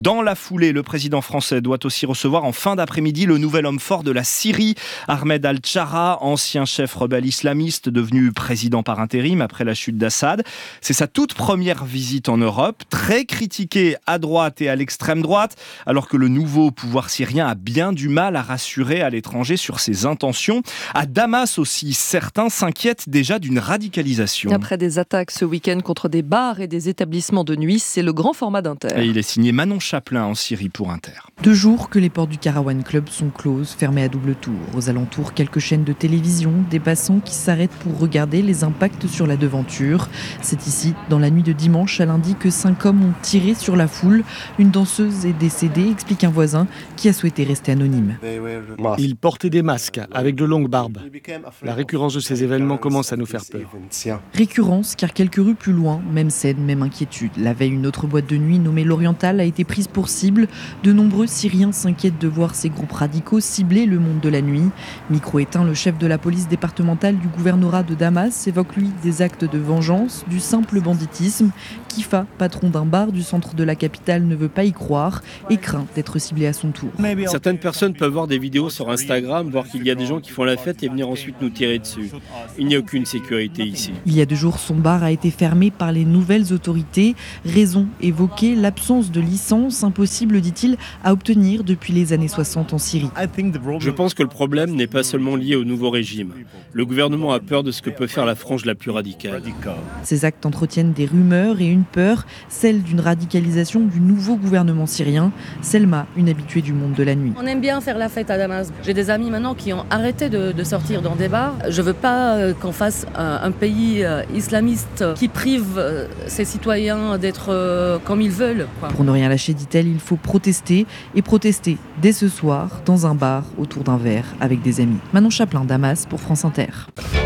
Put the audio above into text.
Dans la foulée, le président français doit aussi recevoir en fin d'après-midi le nouvel homme fort de la Syrie, Ahmed al-Chara, ancien chef rebelle islamiste devenu président par intérim après la chute d'Assad. C'est sa toute première visite en Europe, très critiquée à droite et à l'extrême droite, alors que le nouveau pouvoir syrien a bien du mal à rassurer à l'étranger sur ses intentions. À Damas aussi, certains s'inquiètent déjà d'une radicalisation. Après des attaques ce week-end contre des bars et des établissements de nuit, c'est le grand format d'Inter. Et il est signé Manon Chaplin en Syrie pour Inter. 2 jours que les portes du Karawan Club sont closes, fermées à double tour. Aux alentours, quelques chaînes de télévision, des passants qui s'arrêtent pour regarder les impacts sur la devanture. C'est ici, dans la nuit de dimanche à lundi, que 5 hommes ont tiré sur la foule. Une danseuse est décédée, explique un voisin qui a souhaité rester anonyme. Ils portaient des masques avec de longues barbes. La récurrence de ces événements commence à nous faire peur. Récurrence, car quelques rues plus loin, même scène, même inquiétude. La veille, une autre boîte de nuit nommée l'Oriental a été prise pour cible. De nombreux Syriens s'inquiètent de voir ces groupes radicaux cibler le monde de la nuit. Micro éteint, le chef de la police départementale du gouvernorat de Damas évoque lui des actes de vengeance, du simple banditisme. Kifa, patron d'un bar du centre de la capitale, ne veut pas y croire et craint d'être ciblé à son tour. Certaines personnes peuvent voir des vidéos sur Instagram, voir qu'il y a des gens qui font la fête et venir ensuite nous tirer dessus. Il n'y a aucune sécurité ici. Il y a 2 jours, son bar a été fermé par les nouvelles autorités. Raison évoquée, l'absence de licence, impossible, dit-il, à obtenir depuis les années 60 en Syrie. Je pense que le problème n'est pas seulement lié au nouveau régime. Le gouvernement a peur de ce que peut faire la frange la plus radicale. Ces actes entretiennent des rumeurs et une peur, celle d'une radicalisation du nouveau gouvernement syrien. Selma, une habituée du monde de la nuit. On aime bien faire la fête à Damas. J'ai des amis maintenant qui ont arrêté de sortir dans des bars. Je ne veux pas qu'on fasse un pays islamiste qui prive ses citoyens d'être comme ils veulent. Pour ne rien lâcher, dit-elle, il faut protester et protester dès ce soir dans un bar autour d'un verre avec des amis. Manon Chaplin, Damas pour France Inter.